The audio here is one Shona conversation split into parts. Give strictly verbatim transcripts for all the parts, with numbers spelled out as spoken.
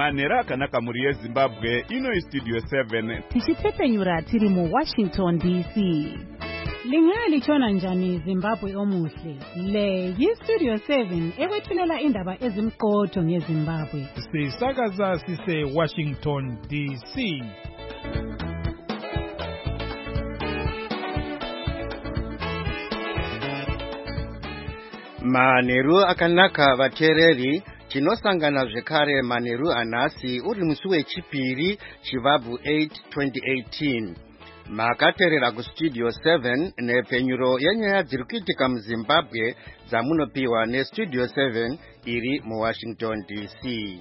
manhero akanaka muri yezimbabwe. Ino istudio seven tichitepenyura tiri mu Washington D C. Lingali chona njani Zimbabwe omuhle. Le yistudio seven ekwethulela indaba ezimqotho ngeZimbabwe. Sisakaza sise Washington D C. Manheru akanaka vateereri, tinosangana zvekare manheru anhasi uri musi wechipiri chivabvu eight twenty eighteen. Makateerera kustudio seven nepenyuro yenyaya dziri kuitika muZimbabwe dzamunopiwa nestudio seven iri muWashington D C.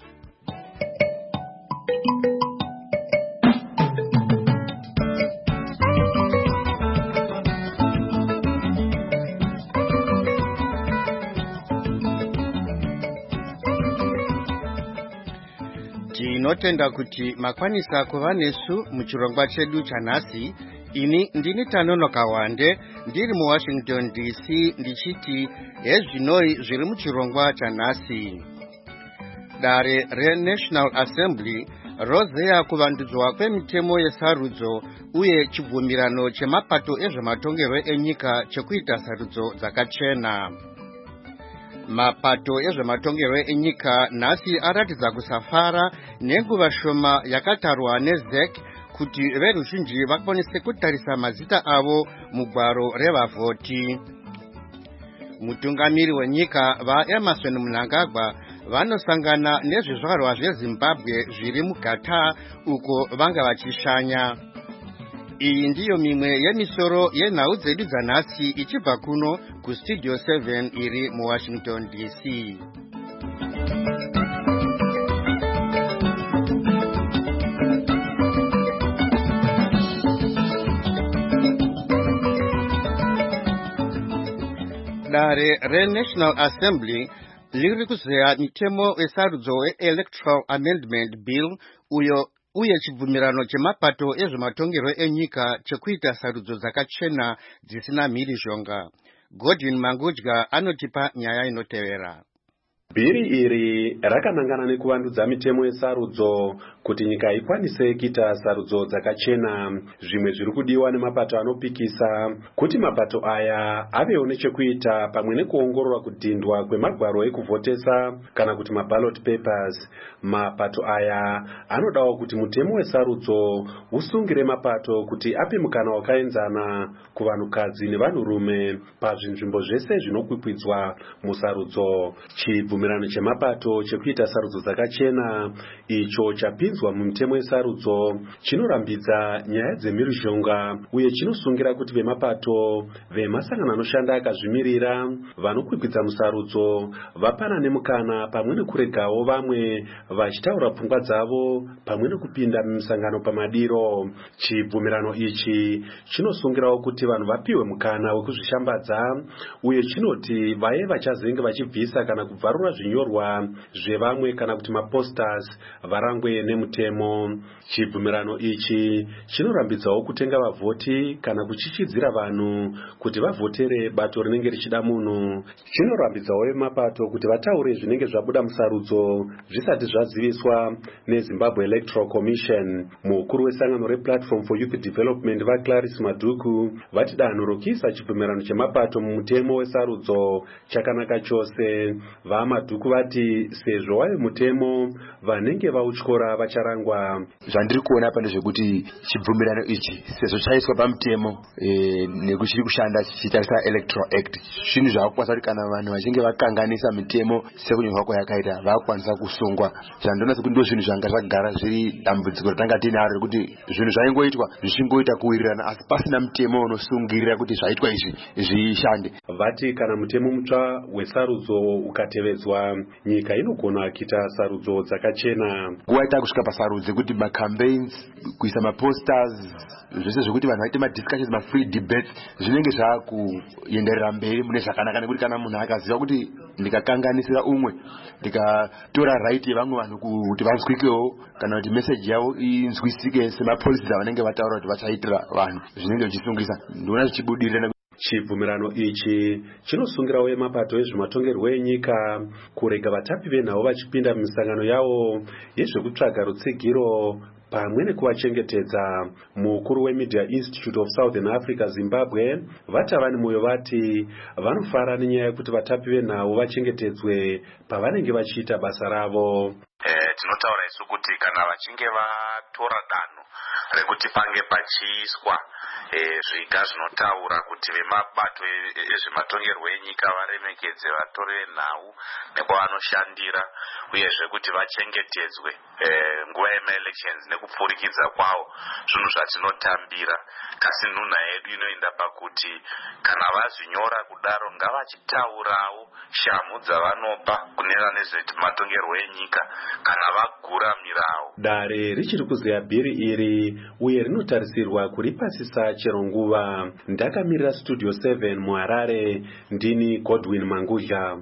Tinotenda kuti makwanisa kuva nesu muchirongwa chedu chanhasi. Ini ndini Tanonoka Wande ndiri muWashington D C ndichiti hezvinoi zviri muchirongwa chanhasi. Dare reNational Assembly rozeya kuvandudzwa kwemitemo yesarudzo uye chibvumirano chemapato ezvematongerwo enyika chekuita sarudzo dzakachena. Mapato ezvematongerwo enyika nhasi aratidza kusafara nenguva shoma yakatarwa neZ E C kuti veruzhinji vakwanise kutarisa mazita avo mugwaro revavhoti. Mutungamiri wenyika vaEmerson Mnangagwa vanosangana nezvizvarwa zveZimbabwe zviri muGatar uko vanga vachishanya. Iyi ndiyo mimwe yemisoro yenhau dzedu dzanhasi ichibva kuno kustudio seven iri muWashington D C. Dare reNational Assembly liri kuzeya mitemo wesarudzo weElectoral Amendment Bill uyo uye chibvumirano chemapato ezvematongerwo enyika chekuita sarudzo dzakachena dzisina mhirizhonga. Godwin Mangudya anotipa nyaya inotevera. Bhiri iri rakanangana nekuvandudza mitemo yesarudzo kuti nyika ikwanise kuita sarudzo dzakachena. Zvimwe zviri kudiwa nemapato anopikisa kuti mapato aya avewo nechekuita pamwe nekuongorora kudhindwa kwemagwaro ekuvhotesa kana kuti maballot papers. Mapato aya anodawo kuti mutemo wesarudzo usungire mapato kuti ape mukana wakaenzana kuvanhukadzi nevanhurume pazvinzvimbo zvese zvinokwikwidzwa musarudzo. Chibvumirano chemapato chekuita sarudzo dzakachena icho chapinzwa mumutemo wesarudzo chinorambidza nyaya dzemhirizhonga uye chinosungira kuti vemapato vemasangano anoshanda akazvimirira vanokwikwidza musarudzo vapana nemukana pamwe nekuregawo vamwe vachitaura pfungwa dzavo pamwe nekupinda mumisangano pamadiro. Chibvumirano ichi chinosungirawo kuti vanhu vapiwe mukana wekuzvishambadza uye chinoti vaye vachazenge vachibvisa kana kubvarura zvinyorwa zvevamwe kana kuti maposters varangwe nemutemo. Chibvumirano ichi chinorambidzawo kutenga vavhoti kana kuchichidzira vanhu kuti vavhotere bato rinenge richida munhu. Chinorambidzawo vemapato kuti vataure zvinenge zvabuda musarudzo zvisati zvaziviswa neZimbabwe Electoral Commission. Mukuru wesangano rePlatform for Youth Development vaClarice Madhuku vati danho rokuisa chibvumirano chemapato mumutemo wesarudzo chakanaka chose. VaMadhuku vati sezvo wave mutemo vanenge vautyora vacharangwa. Zvandiri kuona apa ndezvekuti chibvumirano ichi sezvo chaiswa pamutemo e, nekuchiri kushanda chichitarisa Electoral Act, zvinhu zvakukwanisa kuti kana vanhu vachinge vakanganisa mitemo sekunyorwa kwayakaita vakukwanisa kusungwa. Zvandinoona sekuti ndo zvinhu zvanga zvagara zviri dambudziko ratanga tinaro rekuti zvinhu zvaingoitwa zvichingoita kuwirirana asi pasina mutemo unosungirira kuti zvaitwa izvi zvishande. Vati kana mutemo mutsva wesarudzo ukatevedzwa nyika inogona kuita sarudzo dzakachena. Nguva ita kusvika pasarudzo kuti macampaigns kuisa maposters zvese zvokuti vanhu vaite madiscussions mafree debates zvinenge zvakuenderera mberi mune zvakanaka nekuti kana munhu akaziva kuti ndikakanganisira umwe ndikatora right yevamwe vanhu kuti vanzwikewo kana kuti message yavo inzwisike semapolicies avanenge vataura kuti vachaitira vanhu zvinenge zvichisungisa. Ndinoona zvichibudirira Chibvumirano ichi chinosungirawo emapato ezvematongerwo enyika kurega vatapi venhau vachipinda mumisangano yawo yezvekutsvaga rutsigiro pamwe nekuvachengetedza. Mukuru weMedia Institute of Southern Africa Zimbabwe vati vane moyo vati vanofara nenyaya yekuti vatapi venhau vachengetedzwe pavanenge vachiita basa ravo. Eh, tinotaura isu kuti kana vachinge vatora danho rekuti pange pachiiswa eh, zviga zvinotaura kuti vemabato ezvematongerwo enyika varemekedze vatore nhau nekwanoshandira uyezve kuti vachengetedzwe eh, nguva yemaelections nekupfurikidza kwawo, zvinhu zvatinotambira. Kasi nhunha yedu inoenda pakuti kana vazvinyora kudaro ngavachitaurawo shamu dzavanopa kunena nezvematongerwo enyika kana vagura mirawo. Dare richiri kuzeya bhiri iri uye rinotarisirwa kuri pasisa chero nguva. Ndakamirira Studio seven muHarare, ndini Godwin Mangudya.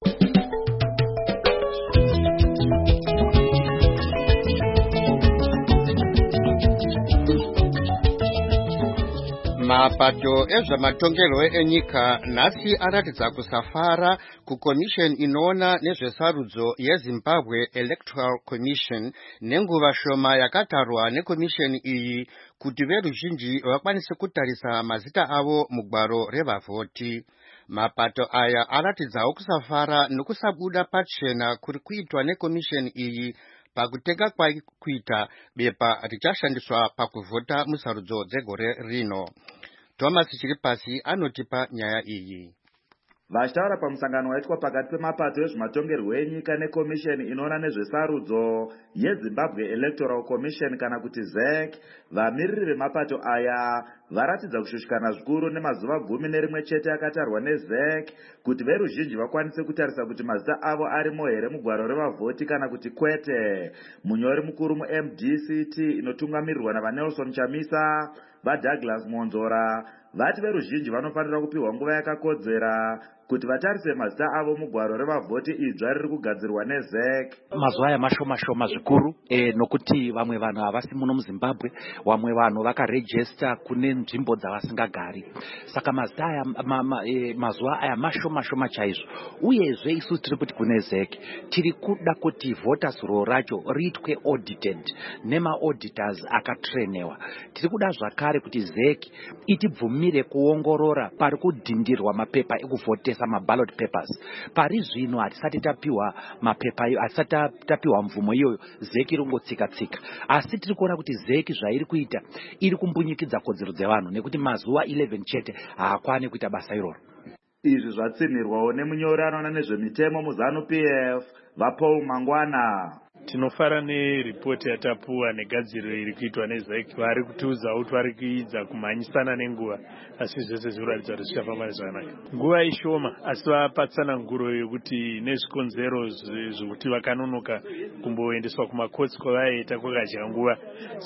Mapato ezvematongerwo enyika nhasi aratidza kusafara kukomisheni inoona nezvesarudzo yeZimbabwe Electoral Commission nenguva shoma yakatarwa nekomisheni iyi kuti veruzhinji vakwanise kutarisa mazita avo mugwaro revavhoti. Mapato aya aratidzawo kusafara nokusabuda pachena kuri kuitwa nekomisheni iyi pakutenga kwaikuita bepa richashandiswa pakuvhota musarudzo dzegore rino. Thomas Chiripasi anotipa nyaya iyi. Vashtaura pamusangano waitwa pakati pemapato ezvematongerwo enyika nekomisheni inoona nezvesarudzo yeZimbabwe Electoral Commission kana kuti Z E C, vamiriri vemapato aya varatidza kushushikana zvikuru nemazuva gumi nerimwe chete akatarwa neZ E C kuti veruzhinji vakwanise kutarisa kuti mazita avo arimo here mugwaro revavhoti kana kuti kwete. Munyori mukuru muM D C T inotungamirirwa navaNelson Chamisa vaDouglas Monzora vati veruzhinji vanofanira kupiwa nguva yakakodzera kuti vatarise mazita avo mugwaro revavhoti idzva riri kugadzirwa neZ E C. Mazuva aya mashoma shoma zvikuru e, nokuti vamwe vanhu havasi muno muZimbabwe, vamwe vanhu vakarejesta kune nzvimbo dzavasingagari. Saka mazita aya ma, ma, e, mazuva aya mashoma shoma chaizvo. Uyezve isu tiri kuti kune Z E C tiri kuda kuti voters roll racho riitwe audited nema auditors akatrenewa. Tiri kuda zvakare kuti Z E C itibvumire kuongorora pari kudhindirwa mapepa ekuvhotesa maballot papers. Pari zvino hatisati tapiwa mapepa ayo, hatisati tapiwa mvumo iyoyo, Z E C irongotsika tsika. Asi tiri kuona kuti Z E C zvairi kuita iri kumbunyikidza kodzero dzevanhu nekuti mazuva eleven chete haakwane kuita basa iroro. Izvi zvatsinirwawo nemunyori anoona nezvemitemo muZanu P F vaPaul Mangwana. Tinofara neripoti yatapuwa negadziriro iri kuitwa neZ E C. Vari kutiudza kuti vari kuidza kumhanyisana nenguva, asi zvese zvinoratidza kuti zvichafamba zvakanaka. Nguva ishoma, asi vapatsana nguro yokuti nezvikonzero zvokuti vakanonoka kumboendeswa kumakotsi kwavaiita kwakadya nguva.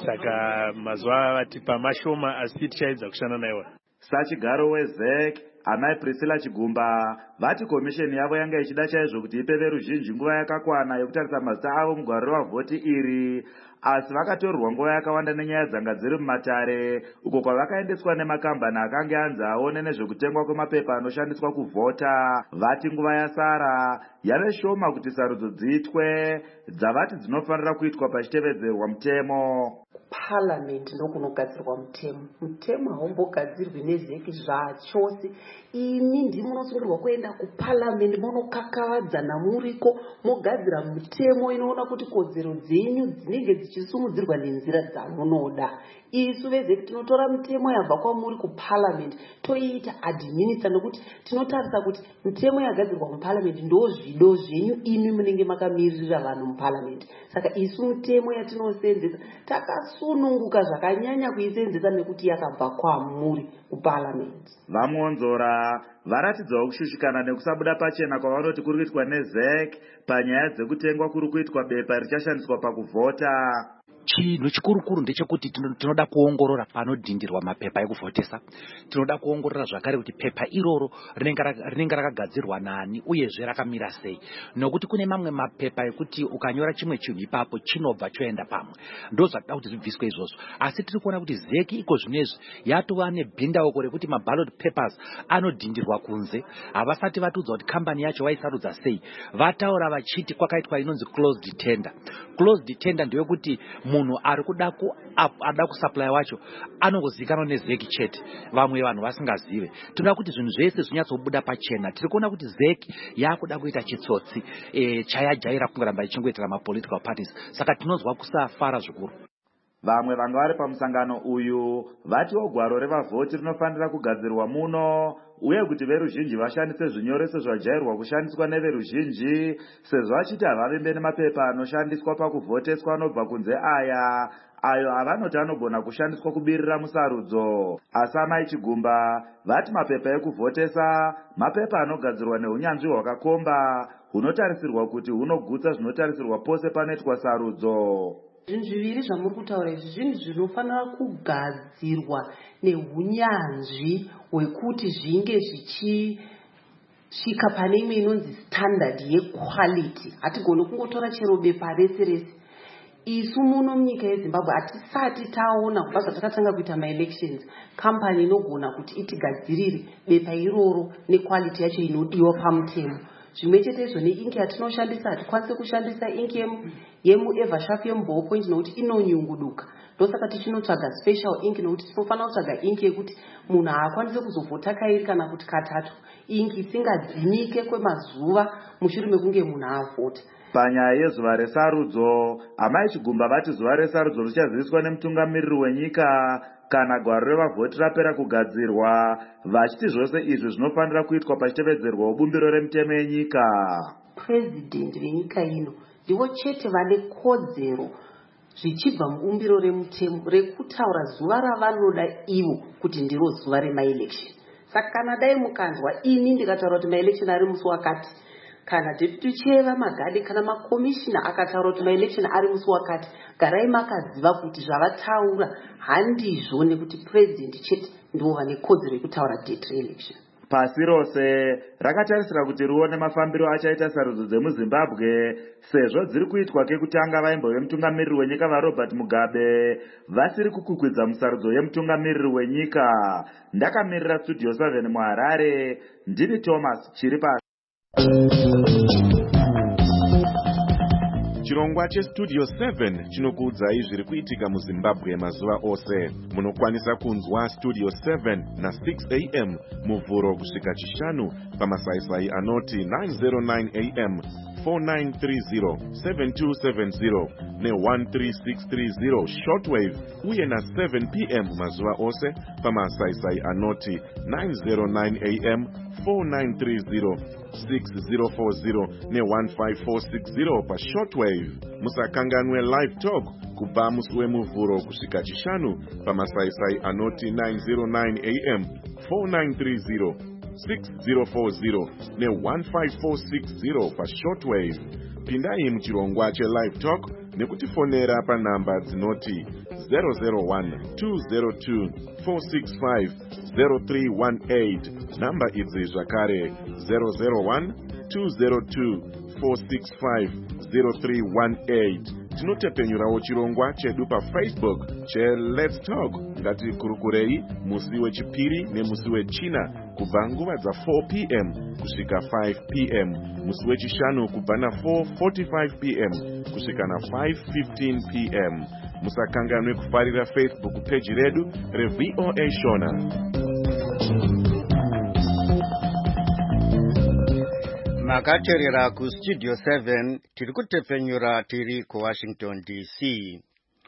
Saka mazuva vatipa mashoma, asi tichaedza kushanda naiwo. Sachigaro weZ E C Amai Priscilla Chigumba vati komisheni yavo yanga ichida chaizvo kuti ipe veruzhinji nguva yakakwana yokutarisa mazita avo mugwaro revavhoti iri, asi vakatorwa nguva yakawanda nenyaya dzanga dziri mumatare uko kwavakaendeswa nemakambani akange anzi aone nezvekutengwa kwemapepa anoshandiswa kuvhota. Vati nguva yasara yave shoma kuti sarudzo dziitwe dzavati dzinofanira kuitwa pachitevedzerwa mutemo. Parliament ndokunogadzirwa mutemo. Mutemo haumbogadzirwi neZ E C zvachose. Imi ndimi munosungirwa kuenda kuParliament munokakavadzana muriko mogadzira mutemo inoona kuti kodzero dzenyu dzinenge dzichisumudzirwa nenzira dzamunoda. Isu veZ E C tinotora mutemo yabva kwamuri kuParliament toiita administer nokuti tinotarisa kuti mutemo yagadzirwa muParliament ndo zvido zvenyu imi munenge makamirira vanhu muParliament. Saka isu mutemo yatinosenzesa takasununguka zvakanyanya kuisenzesa nekuti yakabva kwamuri kuParliament. Vamonzora varatidzawo kushushikana nekusabuda pachena kwavanoti kuri kuitwa neZ E C panyaya dzekutengwa kuri kuitwa bepa richashandiswa pakuvhota. chinhu chikurukuru ndechekuti tinoda kuongorora panodhindirwa mapepa ekuvhotesa. Tinoda kuongorora zvakare kuti pepa iroro rinenge rakagadzirwa nani uyezve rakamira sei, nokuti kune mamwe mapepa ekuti ukanyora chimwe chinhu ipapo chinobva choenda pamwe. Ndo zvatoda kuti zvibviswe izvozvo. Asi tiri kuona kuti zeki iko zvinezvi yatova nebhindauko rekuti maballot papers anodhindirwa kunze. Havasati vatudzwa kuti kambani yacho vaisarudza sei. Vataura vachiti kwakaitwa inonzi closed tender. Closed tender ndeyekuti munhu ari kuda ku ada kusupply wacho anongozikanwa nezeki chete, vamwe vanhu vasingazive. Tinoda kuti zvinhu zvese zvinyatsobuda pachena. Tiri kuona kuti zeki yakuda kuita chitsotsi e, chayajaira kungoramba ichingoitira mapolitical parties. Saka tinozwa kusafara zvikuru. Vamwe vanga vari pamusangano uyu vatiwo gwaro revavhoti rinofanira kugadzirwa muno, uye kuti veruzhinji vashandise zvinyoreso zvajairwa kushandiswa neveruzhinji, sezvo vachiti havavembe nemapepa anoshandiswa pakuvhoteswa anobva kunze aya ayo avanoti anogona kushandiswa kubirira musarudzo. Asi Amai Chigumba vati mapepa ekuvhotesa mapepa anogadzirwa neunyanzvi hwakakomba hunotarisirwa kuti hunogutsa zvinotarisirwa pose panoitwa sarudzo. Zvinhu zviviri zvamuri kutaura izvi zvinhu zvinofanira kugadzirwa nehunyanzvi hwekuti zvinge zvichisvika pane imwe inonzi standard yequality. Hatigoni kungotora chero bepa rese rese. Isu muno munyika yeZimbabwe hatisati taona kubva zvatakatanga kuita maelections kambani inogona kuti itigadzirire bepa iroro nequality yacho inodiwa pamutemo. Zvimwe chete izvo neingi yatinoshandisa hatikwanisi kushandisa ingi yemuEvershaf yemuBallpoint nokuti inonyunguduka. Ndosaka tichinotsvaga special ink nokuti tinofanira kutsvaga ingi yekuti munhu haakwanisi kuzovhota kairi kana kuti katatu, ingi isingadzimike kwemazuva mushure mekunge munhu avhota. Panyaya yezuva resarudzo, Amai Chigumba vati zuva resarudzo richaziviswa nemutungamiriri wenyika kana gwaro revavhoti rapera kugadzirwa, vachiti zvose izvi zvinofanira kuitwa pachitevedzerwa ubumbiro remitemo yenyika. President venyika ino ndivo chete vane kodzero zvichibva mubumbiro remutemo rekutaura zuva ravanoda ivo kuti ndiro zuva remaelection. Saka kana dai mukanzwa ini ndikataura kuti maelection ari musi wakati, kana deputy chair vamagadi kana makomishina akataura kuti maelection ari musi wakati, garai makaziva kuti zvavataura handizvo, nekuti president chete ndivo vane kodzero yekutaura date reelection. Pasi rose rakatarisira kuti rione mafambiro achaita sarudzo dzemuZimbabwe, sezvo dziri kuitwa kekutanga vaimbo vemutungamiriri wenyika vaRobert Mugabe vasiri kukukwidza musarudzo yemutungamiriri wenyika. Ndakamirira Studio seven muHarare, ndini Thomas Chiripasi. Chirongwa cheStudio seven chinokuudzai zviri kuitika muZimbabwe mazuva ose. Munokwanisa kunzwa Studio seven na six a m muvhuro kusvika chishanu pamasaisai anoti nine oh nine a m, four nine three zero, seven two seven zero ne one three six three zero shortwave, uye na seven p m mazuva ose pamasaisai anoti nine oh nine a m, four nine three zero, six zero four zero ne one five four six zero pa shortwave. Musakanganwe live talk kubva musi wemuvhuro kusvika chishanu pamasaisai anoti nine oh nine a m, four nine three zero, six zero four zero ne one five four six zero pa shortwave. Pindai muchirongwa chelive talk nekutifonera panhamba dzinoti zero zero one, two zero two, four six five, zero three one eight. Namba idzi zvakare zero zero one, two zero two, four six five, zero three one eight. Tinotepenyurawo chirongwa chedu paFacebook cheLet's Talk. Ngatikurukurei musi wechipiri nemusi wechina kubva nguva dza four p m kusvika five p m, musi wechishanu kubva na four forty-five p m kusvika na five fifteen p m. Musakanganwe kufarira Facebook page redu reV O A Shona. Makaterera ku Studio seven tiri kutepfenyura tiri ku Washington D C.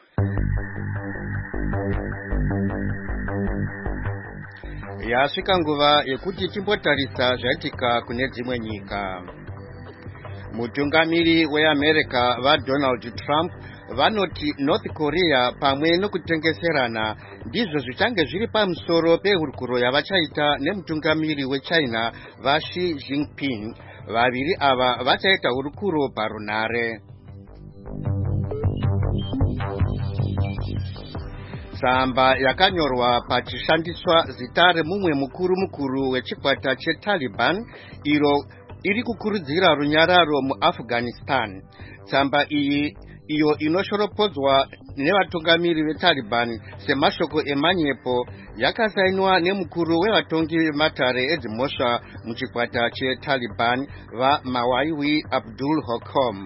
Yasvika nguva yekuti timbotarisa zvaitika kune dzimwe nyika. Mutungamiri weAmerica vaDonald Trump vanoti North Korea pamwe nokutengeserana ndizvo zvichange zviri pamusoro pehurukuro yavachaita nemutungamiri weChina vaXi Jinping. Vaviri ava vachaita hurukuro parunare. Tsamba yakanyorwa pachishandiswa zita remumwe mukuru mukuru wechikwata cheTaliban iro iri kukurudzira runyararo muAfghanistan. Tsamba iyi iyo inoshoropodzwa nevatungamiri veTaliban semashoko emanyepo yakasainwa nemukuru wevatongi vematare edzimhosva muchikwata cheTaliban vaMawaiwi Abdul Hokom.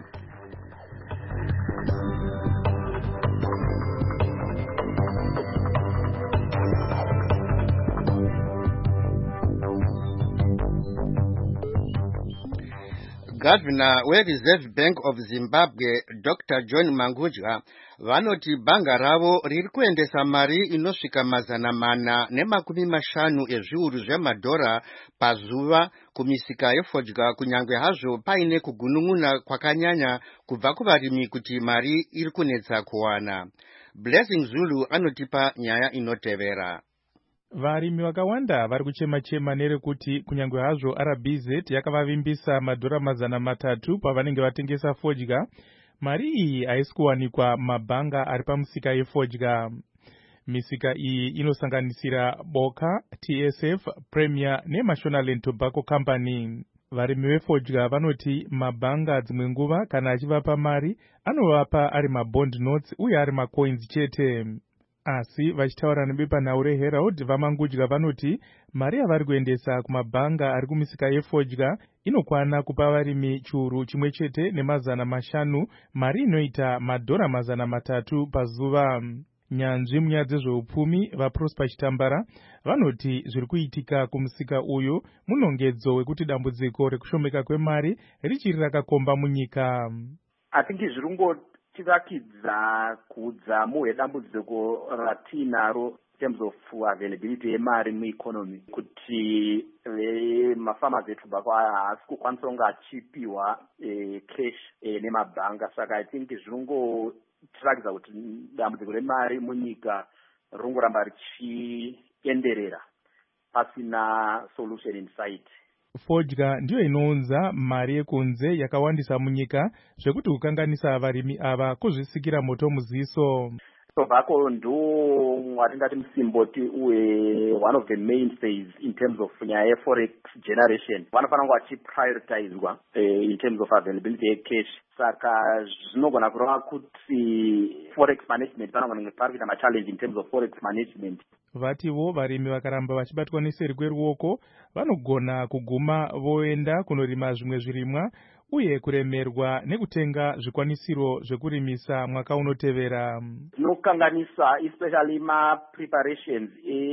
Governor weReserve Bank of Zimbabwe Doctor John Mangudya vanoti banga ravo riri kuendesa mari inosvika mazana mana nemakumi mashanu ezviuru zvemadhora pazuva kumisika yefodya kunyange hazvo paine kugunun'una kwakanyanya kubva kuvarimi kuti mari iri kunetsa kuwana. Blessing Zulu anotipa nyaya inotevera. Varimi vakawanda vari kuchema-chema nerekuti kunyange hazvo R B Z yakavavimbisa madhora mazana matatu pavanenge vatengesa fodya, mari iyi haisi kuwanikwa mabhanga ari pamusika yefodya. Misika iyi inosanganisira Boka, T S F, Premier neMashonaland Tobacco Company. Varimi vefodya vanoti mabhanga dzimwe nguva kana achivapa mari anovapa ari mabond notes uye ari macoins chete. Asi vachitaura nebepanhau reHerald vaMangudya vanoti mari yavari kuendesa kumabhanga ari kumisika yefodya inokwana kupa varimi churu chimwe chete nemazana mashanu, mari inoita madhora mazana matatu pazuva. Nyanzvi munyaya dzezveupfumi vaProsper Chitambara vanoti zviri kuitika kumusika uyu munongedzo wekuti dambudziko rekushomeka kwemari richiri rakakomba munyika. I think zvirungo tivakidza kudza muhe dambudziko ratinaro in terms of availability yemari mueconomy kuti mafamers etobacco haasi kukwanisa kunge achipiwa cash nemabhanga. Saka I think zvirungo tirakidza kuti dambudziko remari munyika ringoramba richienderera pasina solution in sight. Fodya ndiyo inounza mari yekunze yakawandisa munyika zvekuti kukanganisa varimi ava kuzvisikira moto muziso. Tobacco ndo watingati musimboti uye one of the mainstays in terms of nyaya yeforex generation. Vanofanira kunge vachiprioritizwa in terms of availability yecash. Saka zvinogona kureva kuti forex management panogona pari kuita machallenge in terms of forex management. Vativo varimi vakaramba vachibatwa neseri kweruoko vanogona kuguma voenda kunorima zvimwe zvirimwa uye kuremerwa nekutenga zvikwanisiro zvekurimisa mwaka unotevera. Zvinokanganisa especially ma preparations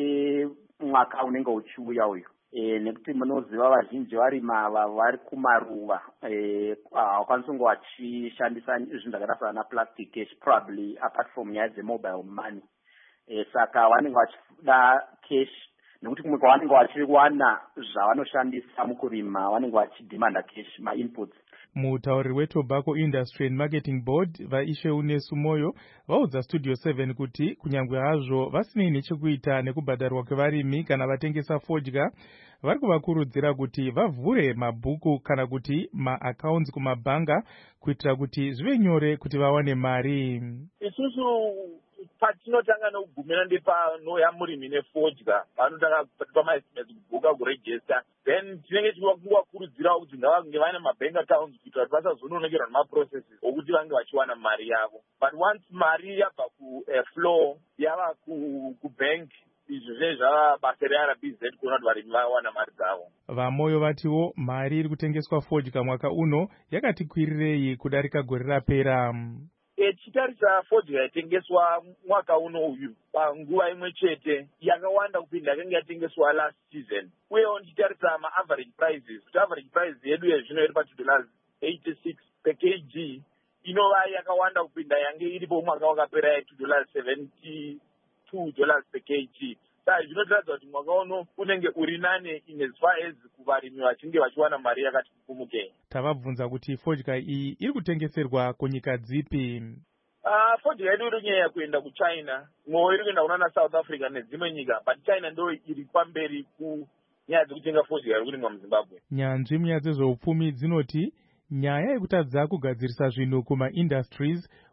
emwaka unenge uchiuya uyu. E, nekuti munoziva vazhinji varima vari kumaruva havakwanisi kunge vachishandisa zvinhu zvakaita sana plastic cash probably apart from nyaya dzemobile money. E, saka vanenge vachida cash nekuti kumwe kwavanenge vachiwana zvavanoshandisa mukurima vanenge vachidhimanda cash mainputs. Mutauriri weTobacco Industry and Marketing Board vaIsheune Sumoyo vaudza Studio seven kuti kunyange hazvo vasinei nechekuita nekubhadharwa kwevarimi kana vatengesa fodya, vari kuvakurudzira kuti vavhure mabhuku kana kuti maaccounts kumabhanga kuitira kuti zvive nyore kuti vawane mari. Isusu patinotanga nokugumira ndepanoya murimi nefodya vanotanga pamabuka kuregister, then tinenge tichivakurudzira kuti ngavange vaine mabank accounts kuitira kuti vasazononokerwa nemaprocesses okuti vange vachiwana mari yavo. But once mari yabva kuflow yava kubank, izvo zvinenge zvava basa reR B Z kuona kuti varimi vawana mari dzavo. Vamoyo vatiwo mari iri kutengeswa fodya mwaka uno yakati kwirirei kudarika gore rapera. Tichitarisa fodya yaitengeswa mwaka uno uyu panguva imwe chete yakawanda kupinda yakanga yatengeswa last season. Uyewo ndichitarisa ma-average prices, kuti average price yedu yezvino iri pa two dollars eighty-six per kg inova yakawanda kupinda yange iripo mwaka wakapera ya two dollars seventy-two dollars per kg. Saka zvinotaridza kuti mwaka uno unenge uri nane in as far as kuvarimi vachinge vachiwana mari yakati kupumukei. Tavabvunza kuti fodya iyi iri kutengeserwa kunyika dzipi? Uh, fodya yedu iri nyaya kuenda kuChina, mwoyo iri kuenda kunana South Africa nedzimwe nyika, but China ndo iri pamberi kunyaya dzekutenga fodya iri kurimwa muZimbabwe. Nyanzvi munyaya dzezveupfumi dzinoti nyaya yekutadza kugadzirisa zvinhu kuma-industries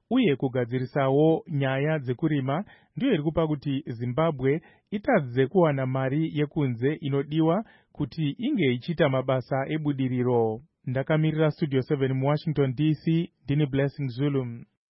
uye kugadzirisawo nyaya dzekurima ndiyo iri kupa kuti Zimbabwe itadze kuwana mari yekunze inodiwa kuti inge ichita mabasa ebudiriro. Ndakamirira Studio seven mu Washington D C, ndini Blessing Zulu.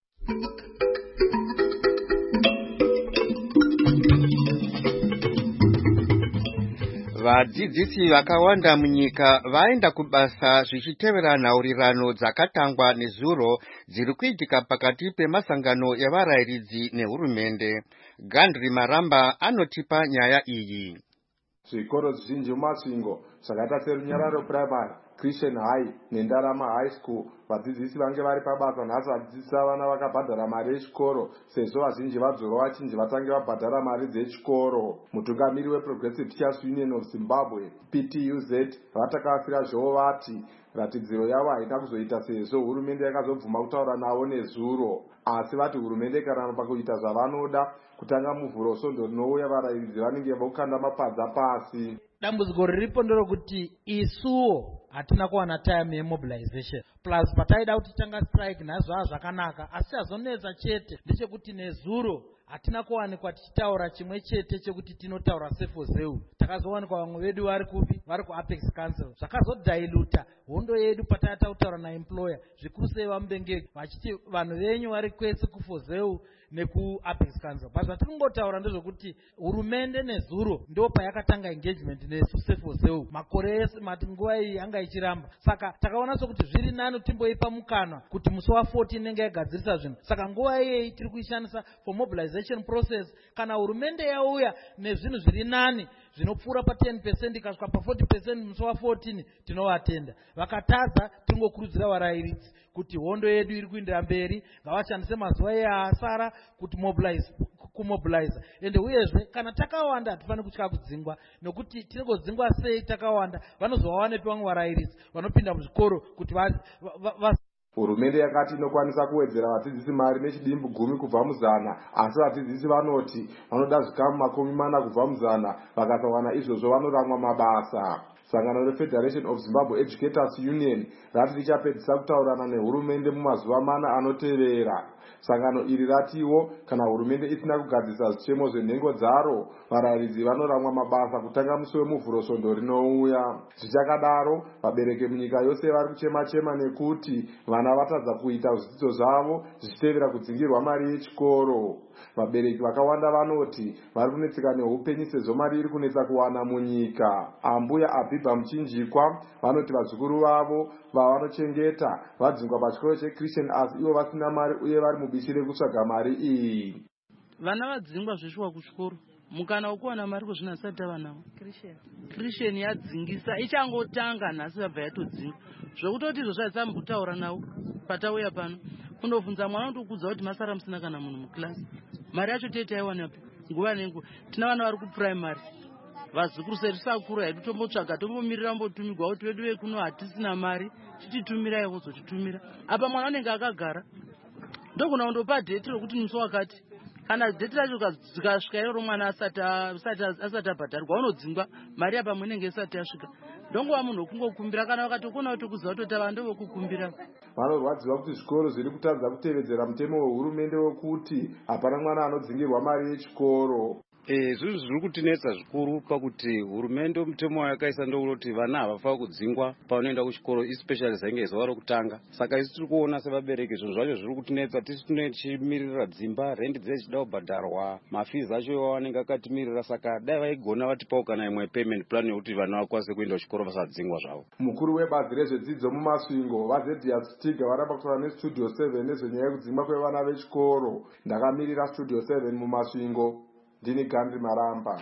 Vadzidzisi vakawanda munyika vaenda kubasa zvichitevera nhaurirano dzakatangwa nezuro dziri kuitika pakati pemasangano evarayiridzi nehurumende. Gandri Maramba anotipa nyaya iyi. Zvikoro zvizhinji mumasvingo zvakaita seRunyararo Primary, Christian High neNdarama High School, vadzidzisi vange vari pabasa nhasi vadzidzisa vana vakabhadhara mari yechikoro sezvo vazhinji vadzoro vachinji vatange vabhadhara mari dzechikoro. Mutungamiri weProgressive Teachers Union of Zimbabwe P T U Z vatakavafira zvovo vati ratidziro yavo haina kuzoita sezvo hurumende yakazobvuma kutaura navo nezuro, asi vati hurumende ikaramba pakuita zvavanoda kutanga muvhuro svondo rinouya varayiridzi vanenge vokanda mapadza pasi. Dambudziko riripo nderokuti isuwo hatina kuwana time yemobilization, plus pataida kuti tanga strike nazvo zvakanaka, asi chazonetsa chete ndechekuti nezuro hatina kuwanikwa tichitaura chimwe chete chekuti tinotaura sefozeu. Takazowanikwa vamwe vedu vari kupi vari kuApex Council, zvakazodhailuta hondo yedu patata kutaura naemployer, zvikuru sei vamubengeki vachiti vanhu venyu vari kwese kufozeu nekuApex Council. Basi vatiri kungotaura ndezvekuti hurumende nezuro ndo payakatanga engagement nesu sefozeu makore ese mati nguva iyi yanga ichiramba. Saka takaona sokuti zviri nani timboipa mukana kuti musi wa14 inenge yagadzirisa zvinhu. Saka nguva iyeyi tiri kuishandisa for mobilization process. Kana hurumende yauya nezvinhu zviri nani zvinopfuura pa ten percent ikasvika pa forty percent musi wa14 tinovatenda. Vakatadza tingokurudzira varayiridzi kuti hondo yedu iri kuendera mberi, ngavashandise mazuva easara kuti mobilize kumobilize. Ende uyezve kana takawanda hatifaniri kutya kudzingwa, nokuti tinogodzingwa sei takawanda vanozovawane pevamwe varayiridzi vanopinda muzvikoro kuti va, va, va hurumende yakati inokwanisa kuwedzera vadzidzisi mari nechidimbu gumi kubva muzana, asi vadzidzisi vanoti vanoda zvikamu makumi mana kubva muzana, vakasawana izvozvo vanoramwa mabasa. Sangano reFederation of Zimbabwe Educators Union rati richapedzisa kutaurana nehurumende mumazuva mana anotevera. Sangano iri ratiwo kana hurumende isina kugadzisa zvichemo zvenhengo dzaro, varayiridzi vanoramwa mabasa kutanga musi wemuvhuro svondo rinouya. Zvichakadaro, vabereki munyika yose vari kuchema-chema nekuti vana vatadza kuita zvidzidzo zvavo zvichitevera kudzingirwa mari yechikoro. Vabereki vakawanda vanoti vari kunetseka neupenyu sezvo mari iri kunetsa kuwana munyika. Ambuya Abhibha Muchinjikwa vanoti vazukuru vavo vavanochengeta vadzingwa pachikoro cheChristian asi ivo vasina mari uye vari mubishi rekutsvaga mari iyi. Vana vadzingwa zveshuwa kuchikoro, mukana wekuwana mari kuzvina asati tava nawo. Christian yadzingisa ichangotanga nhasi vabva yatodzingwa, zvokutoti izvo zvadzambutaura nawo patauya pano kundobvunza mwana kutokudza kuti masara musina kana munhu mukilasi. Mari yacho tete yaiwanapi nguva nenguva. Tina vana vari kuprimary, vazukuru sedu sakura hedu tombotsvaga tombomirira mbotumigwa kuti vedu vekuno hatisina mari, chititumirai wozotitumira. Apa mwana unenge akagara ndogona kundopa dheti rokuti musi wakati, kana dheti racho zikasvika iroro mwana asati asati abhadharwa unodzingwa mari apa mwenenge isati yasvika. Ndongova munhu wokungokumbira, kana vakatokona kutokuza kutotava ndovokukumbira. Vanorwadziwa kuti zvikoro zviri kutadza kutevedzera mutemo wehurumende wekuti hapana mwana anodzingirwa mari yechikoro. Eh, zvizvi zviri kutinetsa zvikuru pakuti hurumende mutemo wayakaisa ndokuti vana havafaa kudzingwa pavanoenda kuchikoro, especially zainge zuva rokutanga. Saka isi tiri kuona sevabereki zvinhu zvacho zviri kutinetsa, tisi tichimirira dzimba, rendi dzichida kubhadharwa, mafizi acho wanenge akatimirira. Saka dai vaigona vatipawo kana imwe payment plan yokuti vana vakwanise kuenda kuchikoro vasadzingwa zvavo. Mukuru webazi rezvedzidzo mumasvingo vaZedias Stiga varamba kutaura neStudio seven nezvenyaya yekudzingwa kwevana vechikoro. Ndakamirira Studio seven mumasvingo, ndini Gandhi Maramba.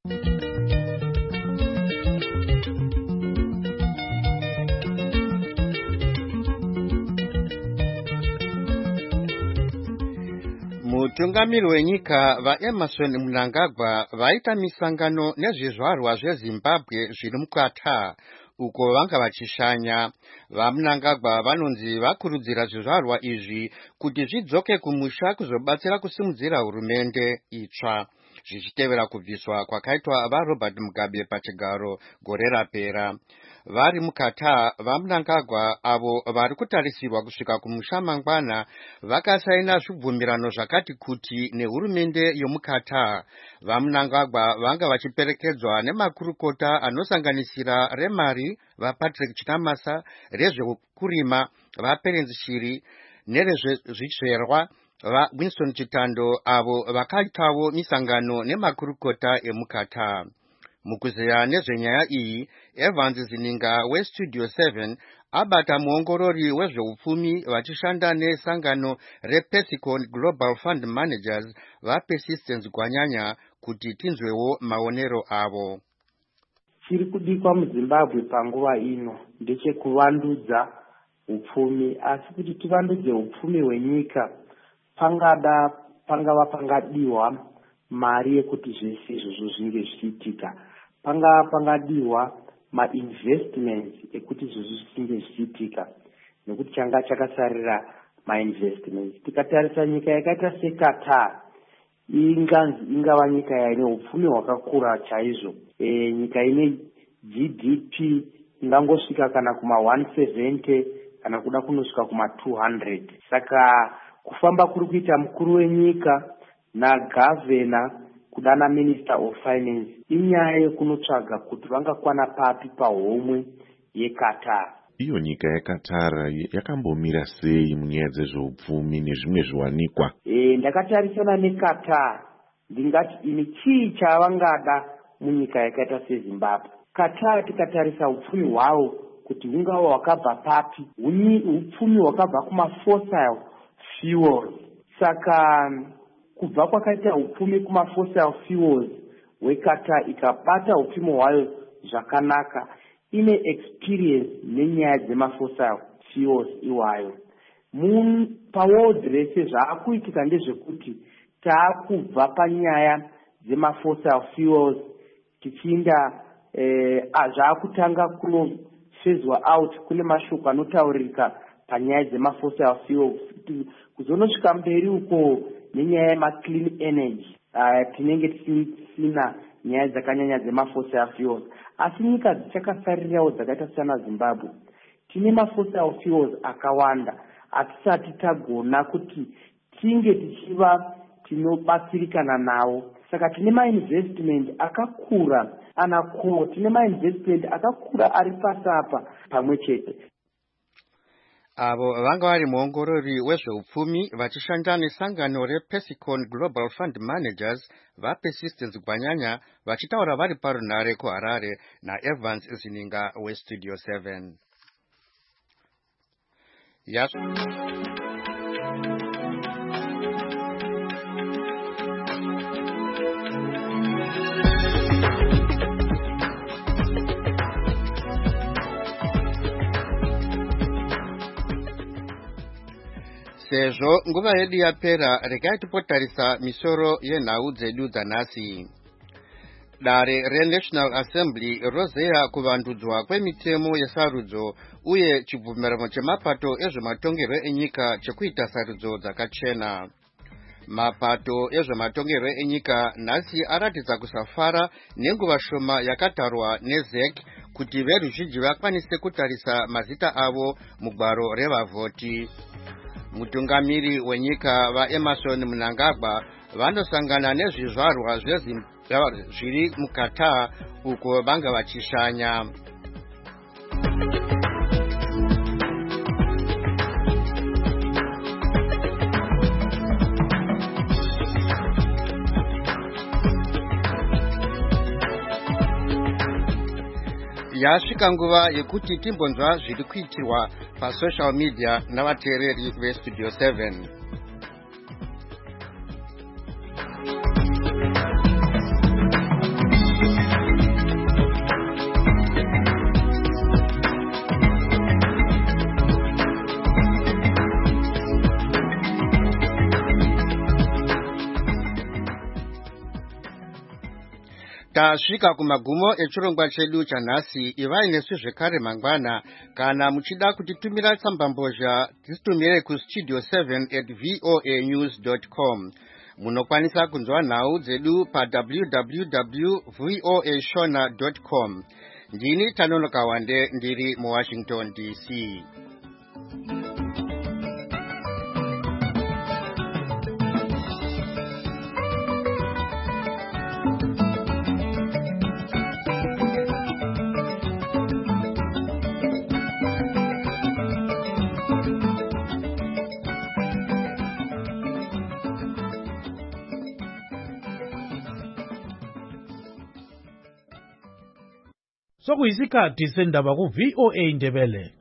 Mutungamiri wenyika vaEmerson Mnangagwa vaita misangano nezvizvarwa zveZimbabwe zviri mukata uko vanga vachishanya. VaMnangagwa vanonzi vakurudzira zvizvarwa izvi kuti zvidzoke kumusha kuzobatsira kusimudzira hurumende itsva. zvichitevera kubviswa kwakaitwa vaRobert Mugabe pachigaro gore rapera. Vari muKatar, vaMnangagwa avo vari kutarisirwa kusvika kumusha mangwana vakasaina zvibvumirano zvakati kuti nehurumende yomuKatar. VaMnangagwa vanga vachiperekedzwa nemakurukota anosanganisira remari vaPatrick Chinamasa, rezvekurima vaPerenzi Shiri, nerezvezvizverwa vaWinston Chitando, avo vakaitawo misangano nemakurukota emuKatar. Mukuzeya nezvenyaya iyi, Evans Zininga weStudio seven abata muongorori wezveupfumi vachishanda nesangano rePesicon Global Fund Managers vaPersistence Gwanyanya kuti tinzwewo maonero avo. Chiri kudikwa muZimbabwe panguva ino ndechekuvandudza upfumi, asi kuti tivandudze upfumi hwenyika pangada pangava pangadiwa mari yekuti zvese izvozvo zvinge zvichiitika. Pangava pangadiwa ma-investments ekuti izvozvo zvinge zvichiitika, nekuti changa chakasarira ma-investments. Tikatarisa nyika yakaita seQatar, inganzi ingava nyika yaine upfumi hwakakura chaizvo. E, nyika ine G D P ingangosvika kana kuma one seventy kana kuda kunosvika kuma two hundred. Saka kufamba kuri kuita mukuru wenyika nagavhena kudana Minister of Finance inyaya yekunotsvaga kuti vangakwana papi pahomwe yeQatar. Iyo nyika yeQatar yakambomira sei munyaya dzezveupfumi nezvimwe zviwanikwa? E, ndakatarisana neQatar, ndingati ini chii chavangada munyika yakaita seZimbabwe. Qatar tikatarisa upfumi hwavo kuti hungava hwakabva papi, upfumi hwakabva kuma-fossil fuels. Saka kubva kwakaita upfumi kuma-fossil fuels weQatar ikabata upfumi hwayo zvakanaka, ine experience nenyaya dzema-fossil fuels iwayo. PaWorld rese zvaakuitika ndezvekuti taakubva panyaya dzema-fossil fuels tichiinda eh, zvakutanga kunofezwa out, kune mashoko anotaurika panyaya dzema-fossil fuels kuzonosvika mberi uko nenyaya yema-clean energy. Uh, tinenge tisina nyaya dzakanyanya dzema-fossil fuels, asi nyika dzichakasarirawo dzakaita sana Zimbabwe tine ma-fossil fuels akawanda, hatisati tagona kuti tinge tichiva tinobatsirikana nawo. Saka tine ma-investment akakura anako, tine ma-investment akakura ari pasapa pamwe chete. Avo vanga vari muongorori wezveupfumi vachishanda nesangano rePesicon Global Fund Managers vaPersistence Gwanyanya vachitaura vari parunare kuHarare naEvans Zininga weStudio seven. Yes. Sezvo nguva yedu yapera, regai tipotarisa misoro yenhau dzedu dzanhasi. Dare reNational Assembly rozeya kuvandudzwa kwemitemo yesarudzo uye chibvumirano chemapato ezvematongerwo enyika chekuita sarudzo dzakachena. Mapato ezvematongerwo enyika nhasi aratidza kusafara nenguva shoma yakatarwa neZ E C kuti veruzhinji vakwanise kutarisa mazita avo mugwaro revavhoti. Mutungamiri wenyika vaEmerson Mnangagwa vanosangana nezvizvarwa zveZimbabwe zviri muQatar uko vanga vachishanya. Yasvika nguva yekuti timbonzwa zviri kuitirwa pasocial media navateereri veStudio seven. Tasvika kumagumo echirongwa chedu chanhasi. Ivai nesu zvekare mangwana. Kana muchida kutitumira tsambambozha, titumire kustudio seven at voa news dot com. munokwanisa kunzwa nhau dzedu pa w w w dot v o a shona dot com. Ndini Tanono Kawande ndiri mu Washington D C. Sokuyisikhathi sendaba ku V O A Indebele.